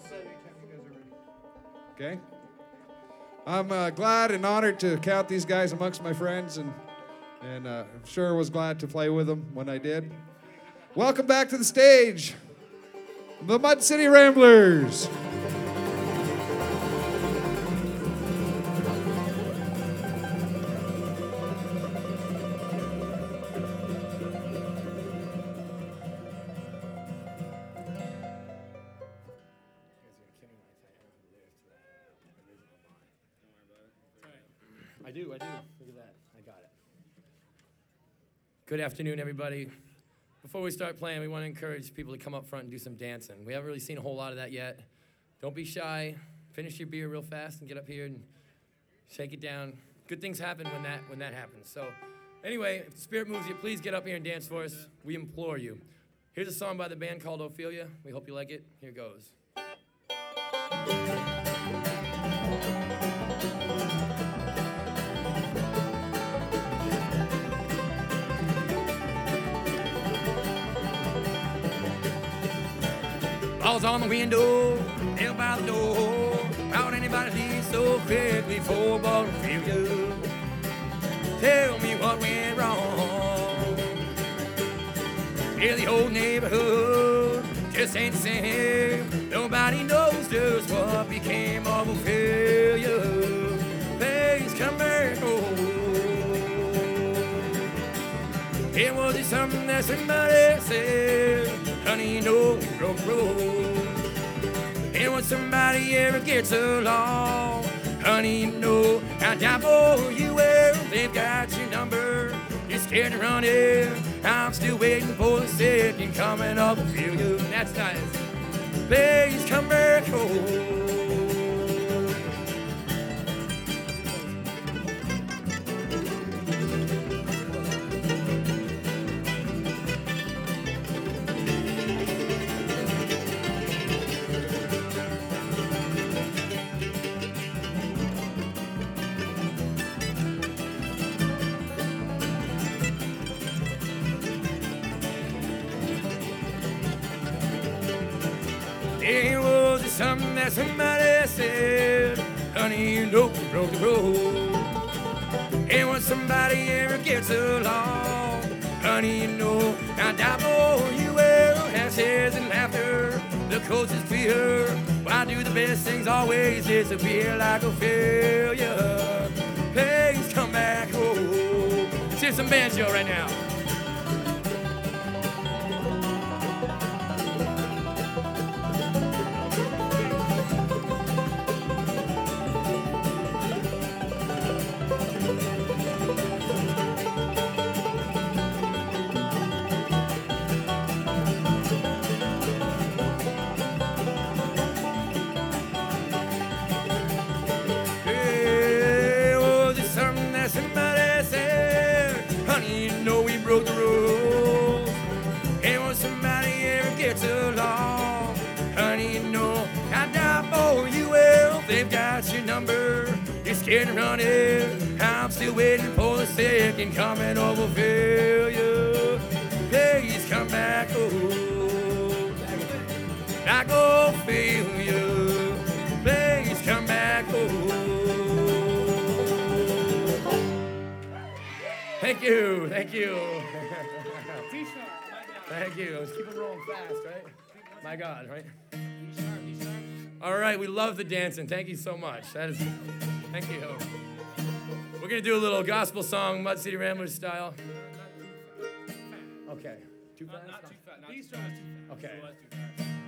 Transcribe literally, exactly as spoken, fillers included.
Okay. I'm uh, glad and honored to count these guys amongst my friends, and and uh, I'm sure was glad to play with them when I did. Welcome back to the stage, the Mud City Ramblers. I do, I do. Look at that. I got it. Good afternoon, everybody. Before we start playing, we want to encourage people to come up front and do some dancing. We haven't really seen a whole lot of that yet. Don't be shy. Finish your beer real fast and get up here and shake it down. Good things happen when that when that happens. So anyway, if the spirit moves you, please get up here and dance for us. We implore you. Here's a song by the band called Ophelia. We hope you like it. Here goes. Balls on the window, nailed by the door. How'd anybody leave so quickly for ball failure? Tell me what went wrong. Yeah, the whole neighborhood just ain't the same. Nobody knows just what became of a failure. Please come back home. It was just something that somebody said. Honey, you know we broke the road. And when somebody ever gets along, honey, you know I'll die for you. Well, they've got your number. You're scared to run it. I'm still waiting for the second coming of a failure. That's nice. Please come back home. It was just something that somebody said. Honey, you know we broke the road. And when somebody ever gets along, honey, you know I'll die for you. Well, ashes and laughter, the coast is clear. Why do the best things always disappear like a failure? Please come back home. Let's hear some banjo right now. Broke the rules. And when somebody ever gets along, honey, you know I'd die for you. Well, they've got your number. You're scared to run it. I'm still waiting for the second coming of a failure. Please come back home. Like a failure. Please come back home. Thank you, thank you. Thank you. Let's keep it rolling fast, right? My God, right? All right, we love the dancing. Thank you so much. That is, thank you. We're gonna do a little gospel song, Mud City Ramblers style. Okay. Too fast? Not, not too fast. Not too fast. Okay. So let's do that.